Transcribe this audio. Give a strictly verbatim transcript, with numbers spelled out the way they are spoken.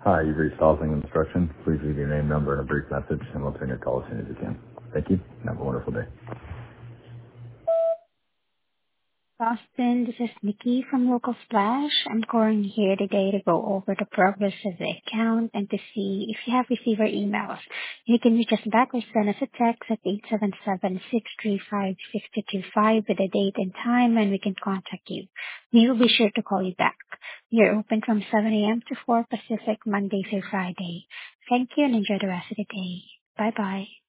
Hi, you've reached Housing Instruction. Please leave your name, number, and a brief message, and we'll turn your call as soon as we can. Thank you, and have a wonderful day. Boston, this is Nikki from Local Splash. I'm calling here today to go over the progress of the account and to see if you have received our emails. You can reach us back or send us a text at eight seven seven, six three five, six two two five with a date and time, and we can contact you. We will be sure to call you back. We are open from seven a.m. to four Pacific, Monday through Friday. Thank you and enjoy the rest of the day. Bye-bye.